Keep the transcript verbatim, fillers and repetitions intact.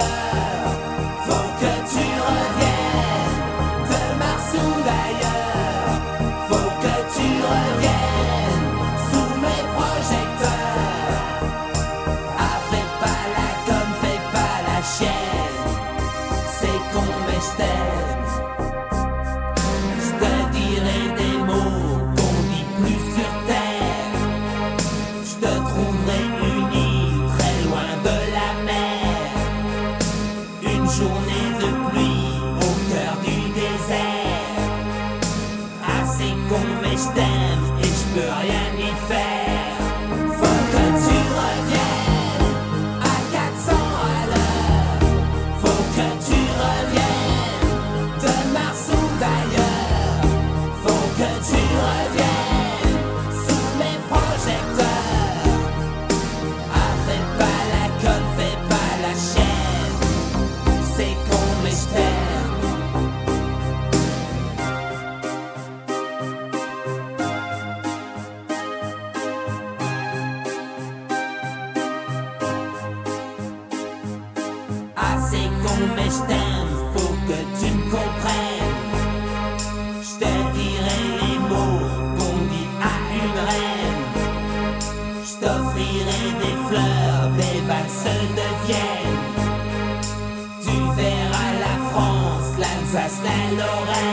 l'heure. Faut que tu reviennes de Mars ou d'ailleurs. Faut que tu reviennes sous mes projecteurs. Ah, fais pas la conne, fais pas la chienne. C'est con mais je t'aime. Je te dirai des mots qu'on dit plus sur terre. Je te trouverai unis très loin de la mer. Une journée de pluie au cœur du désert. Assez con mais je t'aime et je peux rien y faire. Faut que tu reviennes à quatre cents à l'heure. Faut que tu reviennes de Mars ou d'ailleurs. Faut que tu reviennes sous mes projecteurs. Ah, fais pas la conne, fais pas la chienne. C'est con mais je t'aime. Ah, c'est con mais je t'aime, faut que tu me comprennes. Je te dirai les mots qu'on dit à une reine. Je t'offrirai des fleurs, des valses de Vienne. Tu verras la France, l'Alsace, la Lorraine.